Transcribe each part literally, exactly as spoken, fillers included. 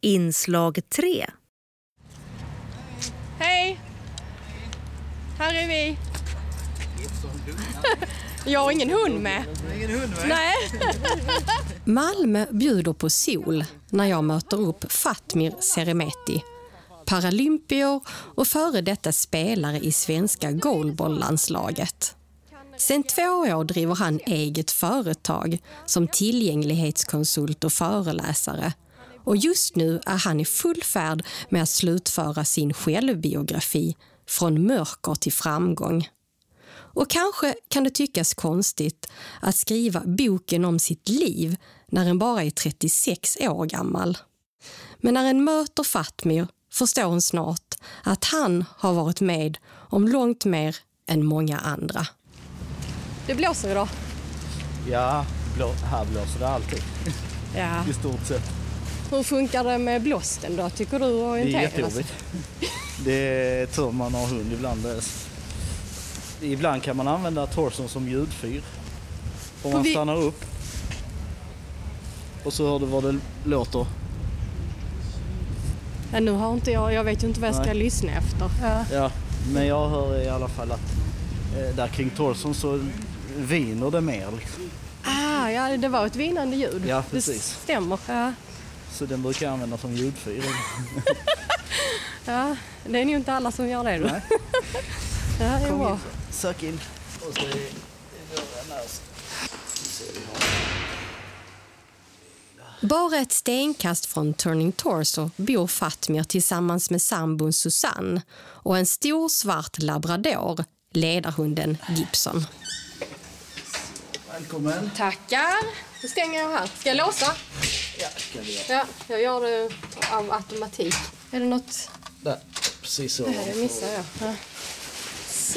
Inslag tre. Hej! Här är vi. Jag har ingen hund med. Ingen hund med? Nej. Malmö bjuder på sol när jag möter upp Fatmir Seremeti, paralympier och före detta spelare i svenska goalball-landslaget. Sen två år driver han eget företag som tillgänglighetskonsult och föreläsare. Och just nu är han i full färd med att slutföra sin självbiografi Från mörker till framgång. Och kanske kan det tyckas konstigt att skriva boken om sitt liv när en bara är trettiosex år gammal. Men när en möter Fatmir förstår hon snart att han har varit med om långt mer än många andra. Det blåser idag. Ja, blå, här blåser det alltid. Ja. I stort sett. Hur funkar det med blåsten då, tycker du? Det är jättejobbigt. Det är tur man har hund ibland. Ibland kan man använda torson som ljudfyr. Om man vi... stannar upp. Och så hör du vad det låter. Ja, nu har inte jag, jag vet ju inte vad jag ska Nej. lyssna efter. Ja. ja, men jag hör i alla fall att eh, där kring torson så viner det mer. Liksom. Ah, ja, det var ett vinande ljud. Ja, precis. Det stämmer. Ja. Så den brukar jag använda som ljudfyr. Ja, det är ju inte alla som gör det då. Nej. Ja, det är Kom bra. in, sök in. Och så är det Bara ett stenkast från Turning Torso bor Fatmir tillsammans med sambon Susanne och en stor svart labrador, ledarhunden Gibson. Välkommen. Tackar. Då stänger jag här. Ska jag låsa? Ja, ska vi göra. Ja, jag gör det av automatik. Är det något? Där, precis så. Nej, det missar jag. Ja. Så.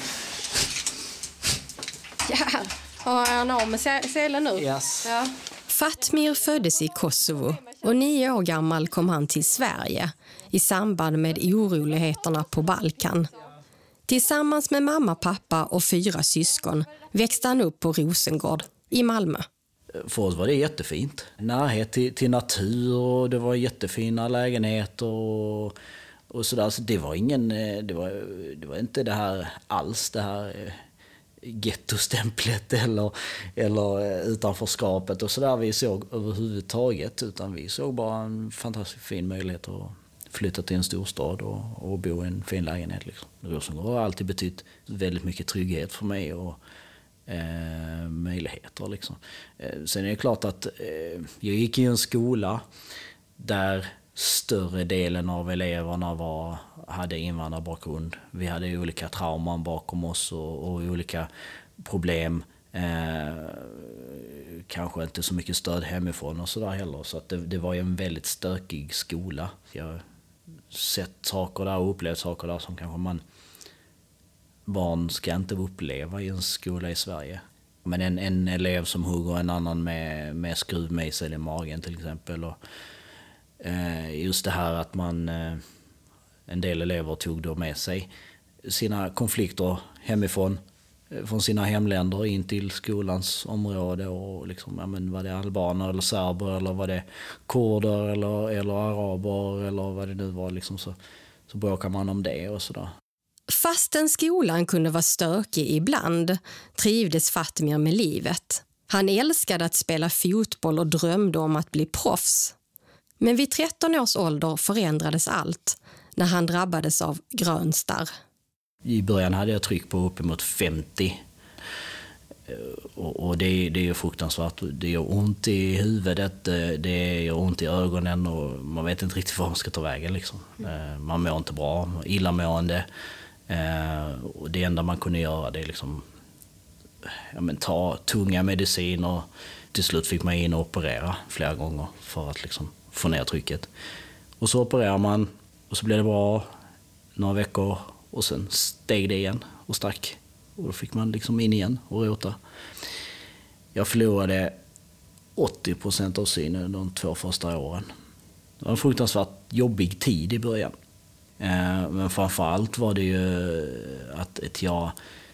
Ja, har jag av med selen nu? Yes. Ja. Fatmir föddes i Kosovo och nio år gammal kom han till Sverige i samband med oroligheterna på Balkan. Tillsammans med mamma, pappa och fyra syskon växte han upp på Rosengård i Malmö. För oss var det jättefint. Närhet till, till natur och det var jättefina lägenheter och, och sådär. Så det var ingen, det var, det var inte det här alls, det här gettostämplet eller, eller utanförskapet och sådär vi såg överhuvudtaget. Utan vi såg bara en fantastiskt fin möjlighet att flytta till en storstad och, och bo i en fin lägenhet. Liksom. Rosengård har alltid betytt väldigt mycket trygghet för mig och Eh, möjligheter liksom. Eh, sen är det klart att eh, jag gick i en skola där större delen av eleverna var, hade invandrarbakgrund. Vi hade olika trauman bakom oss och, och olika problem. Eh, kanske inte så mycket stöd hemifrån och sådär heller. Så att det, det var ju en väldigt stökig skola. Jag har sett saker där och upplevt saker där som kanske man barn ska inte uppleva i en skola i Sverige. Men en, en elev som hugger en annan med, med skruvmejsel i magen till exempel. Och, eh, just det här att man, eh, en del elever tog då med sig sina konflikter hemifrån, eh, från sina hemländer in till skolans område. Och liksom, ja, men var det albaner eller serber eller var det kurder eller, eller araber eller vad det nu var. Liksom, så, så bråkar man om det och sådär. Fastän skolan kunde vara stökig ibland trivdes Fatmir med livet. Han älskade att spela fotboll och drömde om att bli proffs. Men vid tretton års ålder förändrades allt när han drabbades av grönstarr. I början hade jag tryck på uppemot femtio. Och, och det, det är ju fruktansvärt. Det gör ont i huvudet, det gör ont i ögonen och man vet inte riktigt vad man ska ta vägen. Liksom. Man mår inte bra, illamående. Och det enda man kunde göra det är liksom, ja, men ta tunga mediciner. Till slut fick man in och operera flera gånger för att liksom få ner trycket. Och så opererar man och så blev det bra några veckor och sen steg det igen och stack. Och då fick man liksom in igen och rota. Jag förlorade åttio procent av synen de två första åren. Det var en fruktansvärt jobbig tid i början. Men framförallt var det ju att ett jag,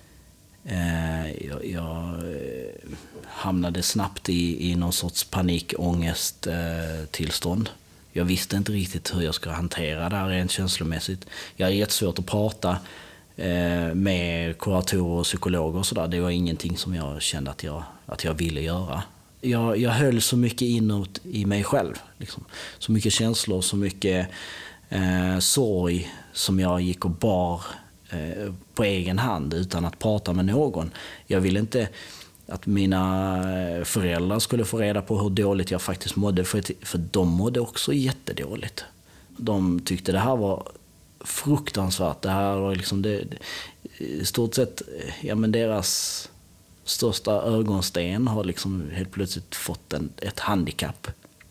jag, jag hamnade snabbt i, i någon sorts panikångesttillstånd. Jag visste inte riktigt hur jag ska hantera det här rent känslomässigt. Jag är jättesvårt att prata eh, med kuratorer och psykologer och sådär. Det var ingenting som jag kände att jag, att jag ville göra. Jag, jag höll så mycket inåt i mig själv. Liksom. Så mycket känslor, så mycket eh, sorg som jag gick och bar eh, på egen hand utan att prata med någon. Jag ville inte att mina föräldrar skulle få reda på hur dåligt jag faktiskt mådde. För, för de mådde också jättedåligt. De tyckte det här var fruktansvärt. Det här var liksom det, i stort sett, ja, men deras största ögonsten har liksom helt plötsligt fått en, ett handikapp.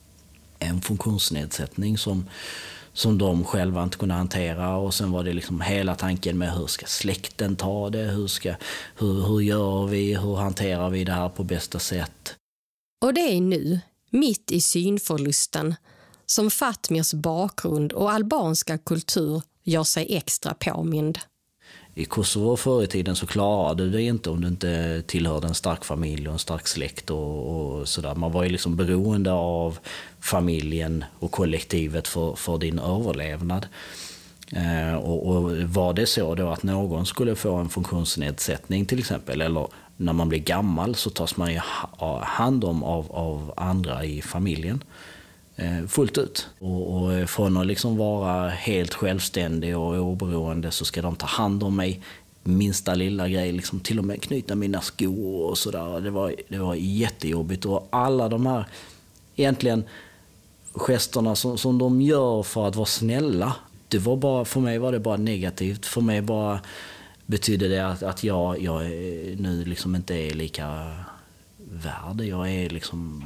En funktionsnedsättning som, som de själva inte kunde hantera. Och sen var det liksom hela tanken med hur ska släkten ta det? Hur, ska, hur, hur gör vi? Hur hanterar vi det här på bästa sätt? Och det är nu, mitt i synförlusten, som Fatmirs bakgrund och albanska kultur gör sig extra påmind. I Kosovo förr i tiden så klarade du det inte om du inte tillhörde en stark familj och en stark släkt och, och sådär. Man var ju liksom beroende av familjen och kollektivet för, för din överlevnad. Eh, och, och var det så då att någon skulle få en funktionsnedsättning till exempel, eller när man blir gammal så tas man ju hand om av, av andra i familjen. Fullt ut. Och, och från att liksom vara helt självständig och oberoende så ska de ta hand om mig. Minsta lilla grej, liksom till och med knyta mina skor och sådär. Det var, det var jättejobbigt. Och alla de här egentligen gesterna som, som de gör för att vara snälla, det var bara, för mig var det bara negativt. För mig bara betydde det att, att jag, jag nu liksom inte är lika värd. Jag är liksom...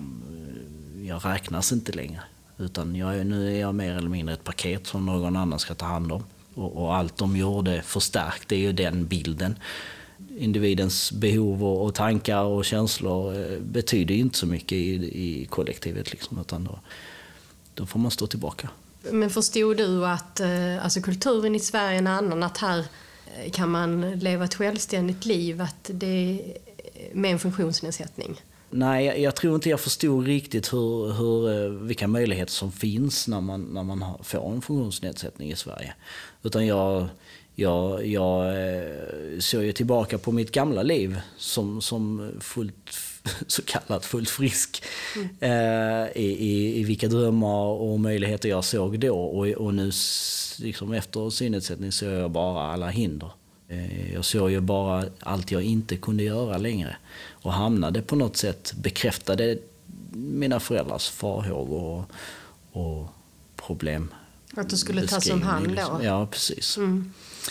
Jag räknas inte längre, utan jag är, nu är jag mer eller mindre ett paket som någon annan ska ta hand om. Och, och allt de gjorde förstärkte ju den bilden. Individens behov och, och tankar och känslor eh, betyder ju inte så mycket i, i kollektivet, liksom, utan då, då får man stå tillbaka. Men förstod du att eh, alltså kulturen i Sverige är en annan, att här kan man leva ett självständigt liv, att det är med en funktionsnedsättning? Nej, jag, jag tror inte jag förstod riktigt hur, hur, vilka möjligheter som finns när man, när man har, får en funktionsnedsättning i Sverige. Utan jag, jag, jag såg ju tillbaka på mitt gamla liv som, som fullt, så kallat fullt frisk. Mm. Eh, i, i, I vilka drömmar och möjligheter jag såg då. Och, och nu liksom efter synnedsättning så jag bara alla hinder. Jag såg ju bara allt jag inte kunde göra längre och hamnade på något sätt, bekräftade mina föräldrars farhågor och, och problem. Att du skulle tas om hand då? Liksom. Ja, precis. Mm.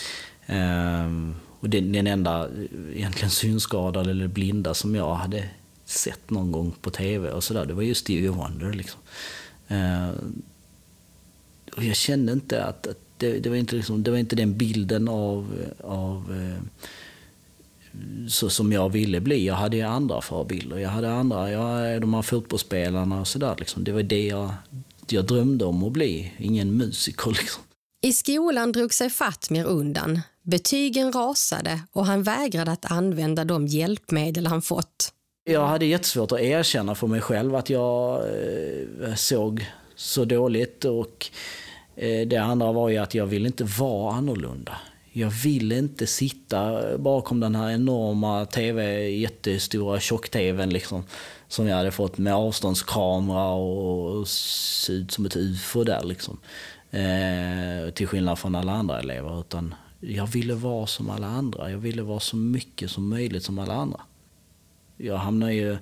Ehm, och den, den enda egentligen synskadade eller blinda som jag hade sett någon gång på tv och sådär, det var just Stevie Wonder. Liksom. Ehm, och jag kände inte att, att Det, det, var inte liksom, det var inte den bilden av, av eh, så som jag ville bli. Jag hade ju andra förebilder. Jag hade andra, jag, de här fotbollsspelarna och sådär. Liksom. Det var det jag, jag drömde om att bli. Ingen musiker liksom. I skolan drog sig Fatmir undan. Betygen rasade och han vägrade att använda de hjälpmedel han fått. Jag hade jättesvårt att erkänna för mig själv att jag eh, såg så dåligt, och det andra var ju att jag ville inte vara annorlunda. Jag ville inte sitta bakom den här enorma tv, jättestora tjock-tvn liksom, som jag hade fått med avståndskamera och se ut som ett U F O där liksom. Eh, till skillnad från alla andra elever. Utan jag ville vara som alla andra. Jag ville vara så mycket som möjligt som alla andra. Jag hamnade ju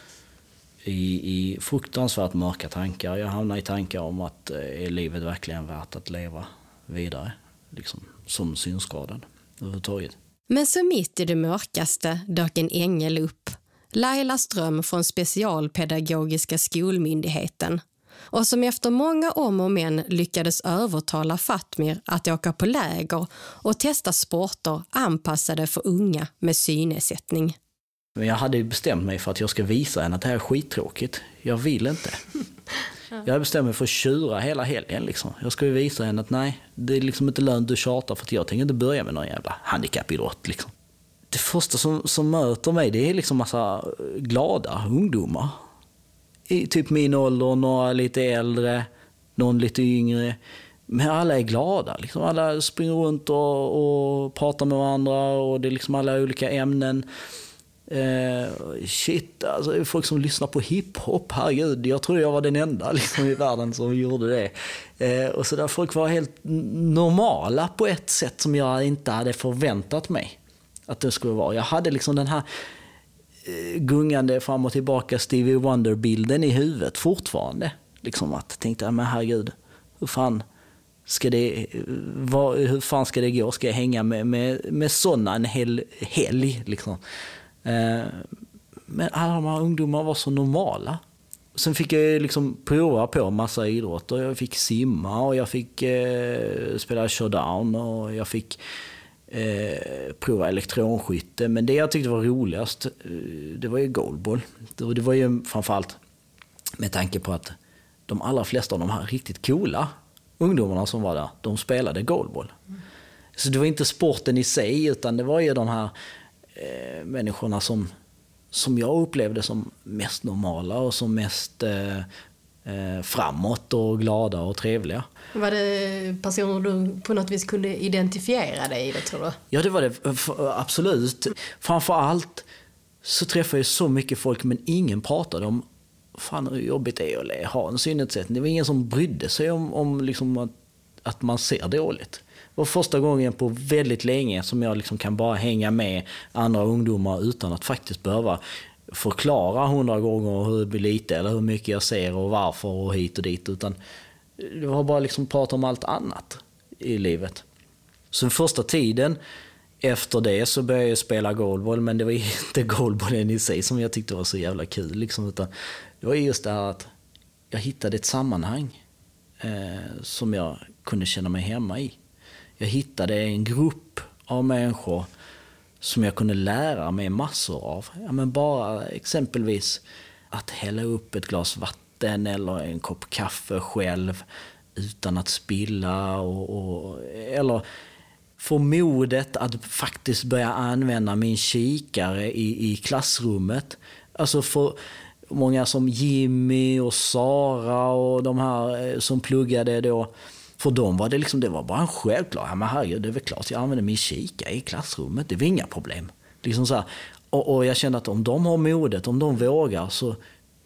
I, i fruktansvärt mörka tankar. Jag hamnar i tankar om att är livet verkligen värt att leva vidare, liksom, som synskadad överhuvudtaget. Men så mitt i det mörkaste dök en ängel upp. Laila Ström från Specialpedagogiska skolmyndigheten. Och som efter många om och men lyckades övertala Fatmir att åka på läger och testa sporter anpassade för unga med synnedsättning. Men jag hade bestämt mig för att jag ska visa henne att det här är skittråkigt. Jag vill inte. Jag hade bestämt mig för att tjura hela helgen. Liksom. Jag ska visa henne att nej, det är liksom inte lönt att tjata, för att jag tänker inte börja med någon jävla handikappidrott. Liksom. Det första som, som möter mig, det är liksom massa glada ungdomar. I typ min ålder, några lite äldre. någon lite yngre. Men alla är glada. Liksom alla springer runt och, och pratar med varandra och det är liksom alla olika ämnen. Eh, shit, alltså det är folk som lyssnar på hiphop, herregud, jag tror jag var den enda liksom, i världen som gjorde det. Eh, och så där folk var helt normala på ett sätt som jag inte hade förväntat mig att det skulle vara. Jag hade liksom den här eh, gungande fram och tillbaka Stevie Wonder-bilden i huvudet fortfarande. Liksom att tänkte, men herregud, hur fan ska det, vad, hur fan ska det gå? Ska jag hänga med, med, med sådana en hel helg liksom? Men alla de här ungdomar var så normala. Sen fick jag liksom prova på massa idrotter. Jag fick simma och jag fick eh, spela showdown och jag fick eh, prova elektronskytte. Men det jag tyckte var roligast, det var ju goalball. Det, det var ju framförallt med tanke på att de allra flesta av de här riktigt coola ungdomarna som var där, de spelade goalball. Mm. Så det var inte sporten i sig, utan det var ju de här Eh, människorna som, som jag upplevde som mest normala och som mest eh, eh, framåt och glada och trevliga. Var det personer du på något vis kunde identifiera dig i det, tror du? Ja, det var det absolut. Framförallt så träffade jag så mycket folk, men ingen pratade om fan hur jobbigt det är att ha en synnedsättning. Det var ingen som brydde sig om, om liksom att, att man ser dåligt. Det var första gången på väldigt länge som jag liksom kan bara hänga med andra ungdomar utan att faktiskt behöva förklara hundra gånger hur lite eller hur mycket jag ser och varför och hit och dit. Utan det var bara liksom prata om allt annat i livet. Så den första tiden efter det så började jag spela goalball, men det var inte goalballen i sig som jag tyckte var så jävla kul. Liksom, utan det var just det här att jag hittade ett sammanhang eh, som jag kunde känna mig hemma i. Jag hittade en grupp av människor som jag kunde lära mig massor av. Ja, men bara exempelvis att hälla upp ett glas vatten eller en kopp kaffe själv utan att spilla. Och, och, eller få modet att faktiskt börja använda min kikare i, i klassrummet. Alltså för många som Jimmy och Sara och de här som pluggade då. För dem var det liksom, det var bara en självklar, ja, men herregud, det är väl klart jag använder min kika i klassrummet, det var inga problem. Liksom så här, och, och jag kände att om de har modet, om de vågar, så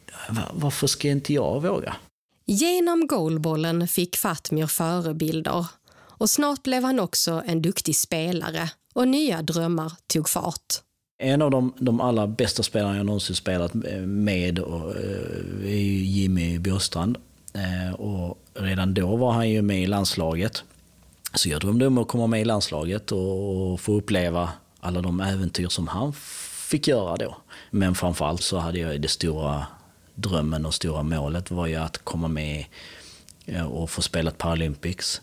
varför ska inte jag våga? Genom goalbollen fick Fatmir förebilder och snart blev han också en duktig spelare och nya drömmar tog fart. En av de, de allra bästa spelarna jag någonsin spelat med och, är Jimmy Björstrand. Och redan då var han ju med i landslaget. Så jag drömde om att komma med i landslaget och få uppleva alla de äventyr som han fick göra då. Men framförallt så hade jag det stora drömmen och stora målet var ju att komma med och få spela Paralympics.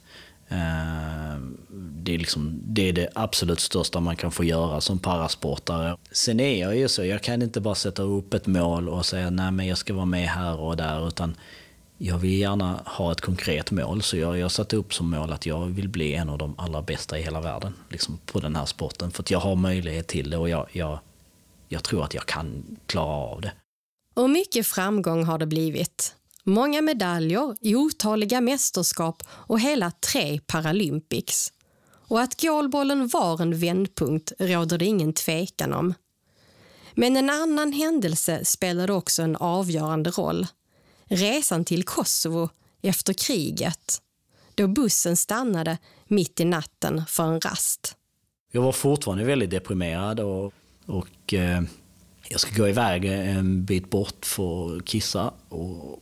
Det är, liksom, det är det absolut största man kan få göra som parasportare. Sen är jag ju så, jag kan inte bara sätta upp ett mål och säga nej men jag ska vara med här och där, utan jag vill gärna ha ett konkret mål, så jag har satt upp som mål att jag vill bli en av de allra bästa i hela världen liksom på den här sporten. För att jag har möjlighet till det och jag, jag, jag tror att jag kan klara av det. Och mycket framgång har det blivit. Många medaljer, otaliga mästerskap och hela tre Paralympics. Och att goalbollen var en vändpunkt råder det ingen tvekan om. Men en annan händelse spelade också en avgörande roll. Resan till Kosovo efter kriget, då bussen stannade mitt i natten för en rast. Jag var fortfarande väldigt deprimerad och, och eh, jag ska gå iväg en bit bort för att kissa. Och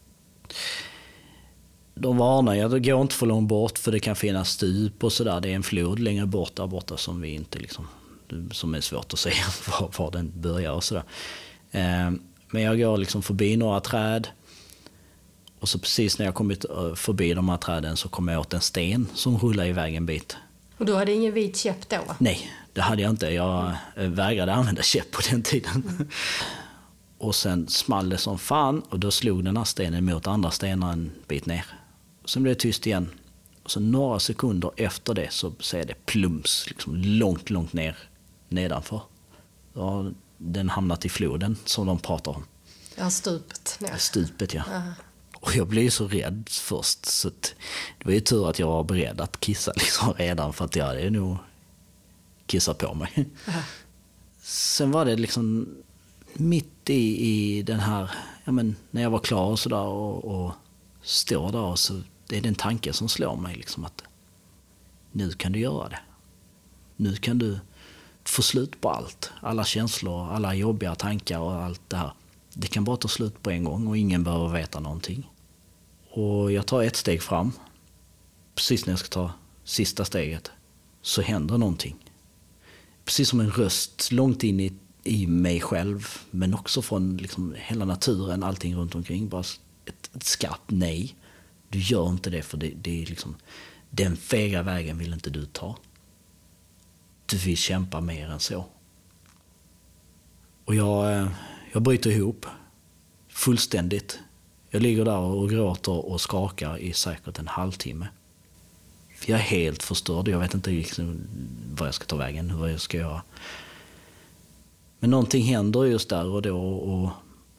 de varnar, jag går inte för långt bort för det kan finnas stup och sådär. Det är en flod längre bort där borta som vi inte liksom, som är svårt att se var, var den börjar och sådär. Eh, men jag går liksom förbi några träd. Och så precis när jag kommit förbi de här träden så kom jag åt en sten som rullade iväg en bit. Och du hade ingen vit käpp då? Nej, det hade jag inte. Jag vägrade använda käpp på den tiden. Mm. Och sen small det som fan och då slog den här stenen mot andra stenar en bit ner. Och sen blev det tyst igen. Och så några sekunder efter det så ser det plums liksom långt, långt ner nedanför. Och den hamnat i floden som de pratar om. Ja, stupet. Ja. Stupet, ja. Aha. Och jag blev så rädd först. Så att det var ju tur att jag var beredd att kissa liksom redan. För att jag hade nog kissat på mig. Uh-huh. Sen var det liksom mitt i, i den här... Ja, men, när jag var klar och sådär och, och står där. Och så, det är den tanken som slår mig. Liksom, att nu kan du göra det. Nu kan du få slut på allt. Alla känslor, alla jobbiga tankar och allt det här. Det kan bara ta slut på en gång och ingen behöver veta någonting. Och jag tar ett steg fram. Precis när jag ska ta sista steget så händer någonting. Precis som en röst långt in i, i mig själv. Men också från liksom hela naturen, allting runt omkring. Bara ett, ett skarpt nej. Du gör inte det för det, det är liksom... Den fega vägen vill inte du ta. Du vill kämpa mer än så. Och jag, jag bryter ihop. Fullständigt. Jag ligger där och gråter och skakar i säkert en halvtimme. Jag är helt förstörd. Jag vet inte liksom vad jag ska ta vägen, vad jag ska göra. Men någonting händer just där och då. Och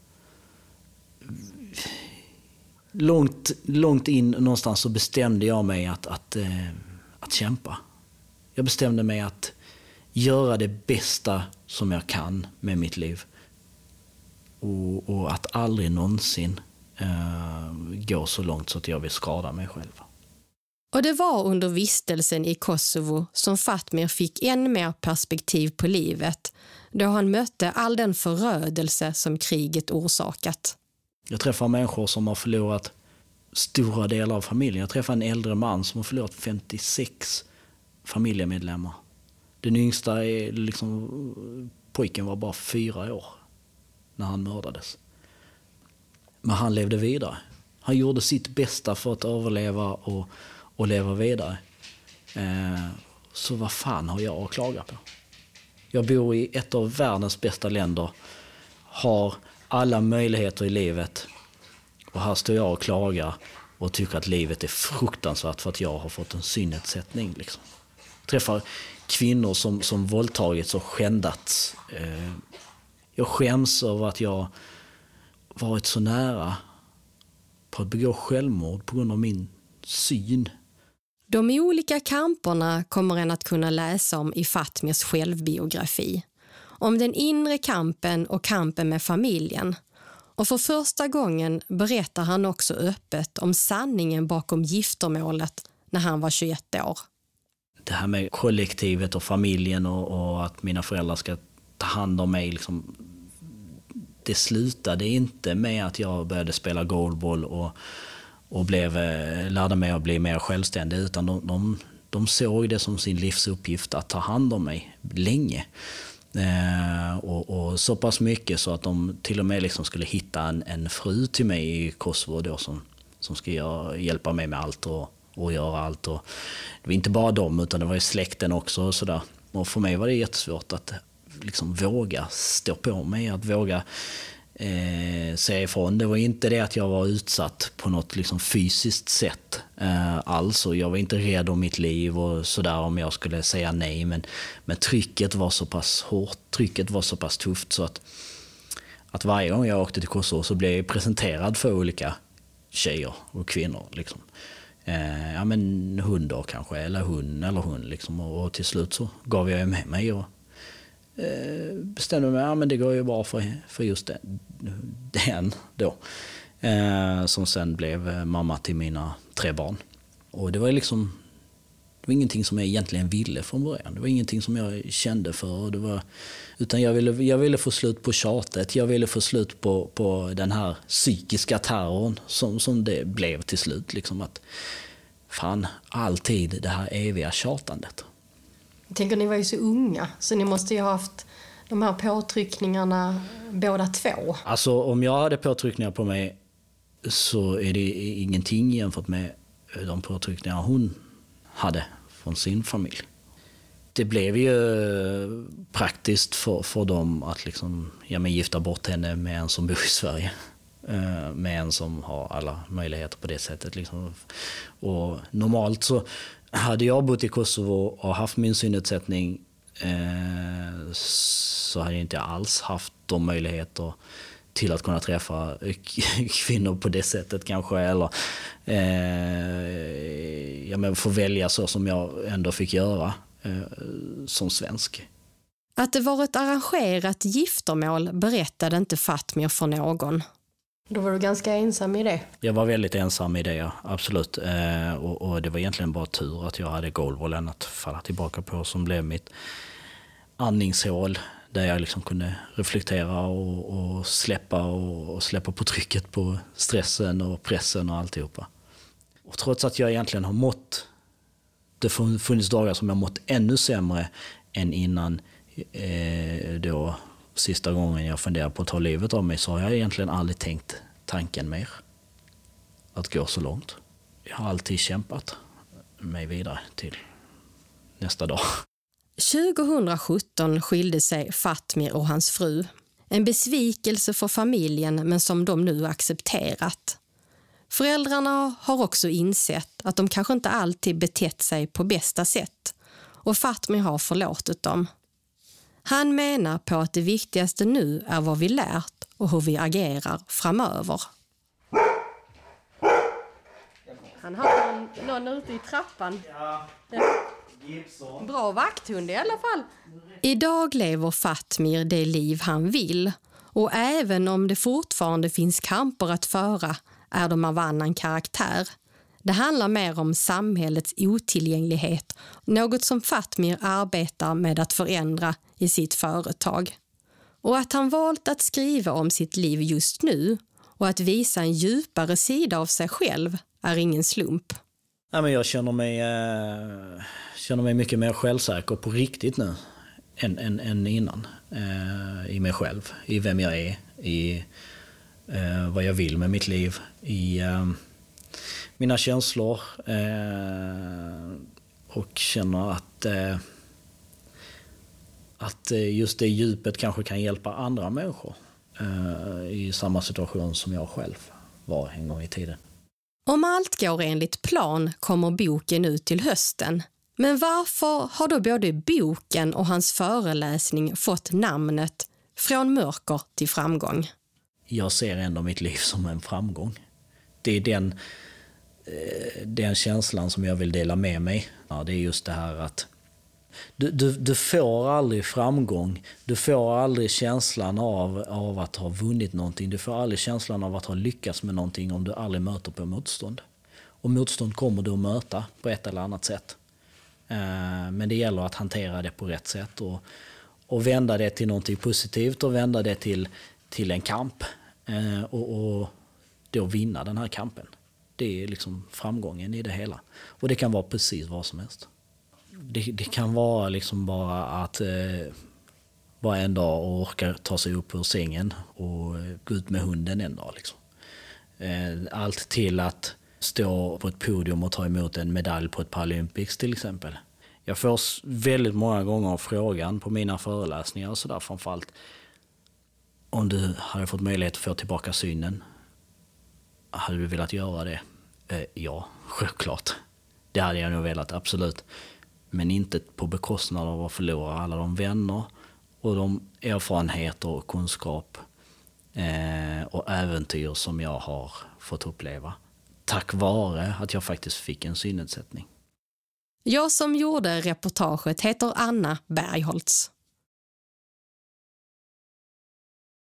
långt, långt in någonstans så bestämde jag mig att, att, eh, att kämpa. Jag bestämde mig att göra det bästa som jag kan med mitt liv. Och, och att aldrig någonsin eh, gå så långt så att jag vill skada mig själv. Och det var under vistelsen i Kosovo som Fatmir fick än mer perspektiv på livet, då han mötte all den förödelse som kriget orsakat. Jag träffar människor som har förlorat stora delar av familjen. Jag träffar en äldre man som har förlorat femtiosex familjemedlemmar. Den yngsta är liksom, pojken var bara fyra år när han mördades. Men han levde vidare. Han gjorde sitt bästa för att överleva och, och leva vidare. Eh, så vad fan har jag att klaga på? Jag bor i ett av världens bästa länder. Har alla möjligheter i livet. Och här står jag och klagar och tycker att livet är fruktansvärt för att jag har fått en synnedsättning. Liksom. Jag träffar kvinnor som, som våldtagits och skändats. Eh, jag skäms över att jag varit så nära på att begå självmord på grund av min syn. De olika kamperna kommer en att kunna läsa om i Fatmirs självbiografi. Om den inre kampen och kampen med familjen. Och för första gången berättar han också öppet om sanningen bakom giftermålet när han var tjugoett år. Det här med kollektivet och familjen och, och att mina föräldrar ska ta hand om mig. Liksom, det slutade inte med att jag började spela goalball och, och blev, lärde mig att bli mer självständig. Utan de, de, de såg det som sin livsuppgift att ta hand om mig länge. Eh, och, och så pass mycket så att de till och med liksom skulle hitta en, en fru till mig i Kosovo då som, som ska göra, hjälpa mig med allt och, och göra allt. Och det var inte bara dem utan det var ju släkten också. Och, så där. Och för mig var det jättesvårt att liksom våga stå på mig, att våga eh, säga ifrån. Det var inte det att jag var utsatt på något liksom fysiskt sätt eh, alls. Och jag var inte rädd om mitt liv och sådär om jag skulle säga nej. Men, men trycket var så pass hårt, trycket var så pass tufft så att, att varje gång jag åkte till Kosovo så blev jag presenterad för olika tjejer och kvinnor. Liksom. Eh, ja men hundar kanske, eller hund eller hund liksom. Och, och till slut så gav jag med mig och bestämde mig, ja men det går ju bra för, för just den, den då. Eh, som sen blev mamma till mina tre barn. Och det var liksom, det var ingenting som jag egentligen ville från början. Det var ingenting som jag kände för. Det var, utan jag ville, jag ville få slut på tjatet. Jag ville få slut på, på den här psykiska terrorn som, som det blev till slut. Liksom att, fan, alltid det här eviga tjatandet. Jag tänker, ni var ju så unga, så ni måste ju ha haft de här påtryckningarna båda två. Alltså om jag hade påtryckningar på mig så är det ingenting jämfört med de påtryckningar hon hade från sin familj. Det blev ju praktiskt för, för dem att liksom, ja, men gifta bort henne med en som bor i Sverige. Med en som har alla möjligheter på det sättet. Liksom. Och normalt så hade jag bott i Kosovo och haft min synnedsättning eh, så hade jag inte alls haft de möjligheter till att kunna träffa kvinnor på det sättet kanske. Eller eh, ja, men få välja så som jag ändå fick göra eh, som svensk. Att det var ett arrangerat giftermål berättade inte Fatmir för någon. Då var du ganska ensam i det? Jag var väldigt ensam i det, ja. Absolut. Eh, och, och det var egentligen bara tur att jag hade golvbollen att falla tillbaka på som blev mitt andningshål. Där jag liksom kunde reflektera och, och släppa och, och släppa på trycket på stressen och pressen och alltihopa. Och trots att jag egentligen har mått, det funnits dagar som jag mått ännu sämre än innan eh, då sista gången jag funderade på att ta livet av mig, så har jag egentligen aldrig tänkt tanken mer. Att gå så långt. Jag har alltid kämpat mig vidare till nästa dag. tjugohundrasjutton skilde sig Fatmir och hans fru. En besvikelse för familjen, men som de nu accepterat. Föräldrarna har också insett att de kanske inte alltid betett sig på bästa sätt, och Fatmir har förlåtit dem. Han menar på att det viktigaste nu är vad vi lärt och hur vi agerar framöver. Han har någon, någon ute i trappan. Ja. Bra vakthund i alla fall. Idag lever Fatmir det liv han vill, och även om det fortfarande finns kamper att föra är de av annan karaktär. Det handlar mer om samhällets otillgänglighet, något som Fatmir arbetar med att förändra i sitt företag. Och att han valt att skriva om sitt liv just nu och att visa en djupare sida av sig själv är ingen slump. Ja, men jag känner mig, eh, känner mig mycket mer självsäker på riktigt nu än, än, än innan. Eh, I mig själv, i vem jag är, i eh, vad jag vill med mitt liv, i eh, mina känslor eh, och känner att, eh, att just det djupet kanske kan hjälpa andra människor eh, i samma situation som jag själv var en gång i tiden. Om allt går enligt plan kommer boken ut till hösten. Men varför har då både boken och hans föreläsning fått namnet Från mörker till framgång? Jag ser ändå mitt liv som en framgång. Det är den, den känslan som jag vill dela med mig. Ja, det är just det här att du, du, du får aldrig framgång. Du får aldrig känslan av, av att ha vunnit någonting. Du får aldrig känslan av att ha lyckats med någonting om du aldrig möter på motstånd. Och motstånd kommer du att möta på ett eller annat sätt. Men det gäller att hantera det på rätt sätt och, och vända det till någonting positivt och vända det till, till en kamp och, och då vinna den här kampen. Det är liksom framgången i det hela. Och det kan vara precis vad som helst. Det, det kan vara liksom bara att eh, bara en dag och orka ta sig upp ur sängen och gå ut med hunden en dag. Liksom. Eh, allt till att stå på ett podium och ta emot en medalj på ett Paralympics till exempel. Jag får väldigt många gånger frågan på mina föreläsningar och sådär, framförallt om du hade fått möjlighet att få tillbaka synen. Hade du velat göra det? Eh, ja, självklart. Det hade jag nog velat, absolut. Men inte på bekostnad av att förlora alla de vänner och de erfarenheter och kunskap eh, och äventyr som jag har fått uppleva. Tack vare att jag faktiskt fick en synnedsättning. Jag som gjorde reportaget heter Anna Bergholtz.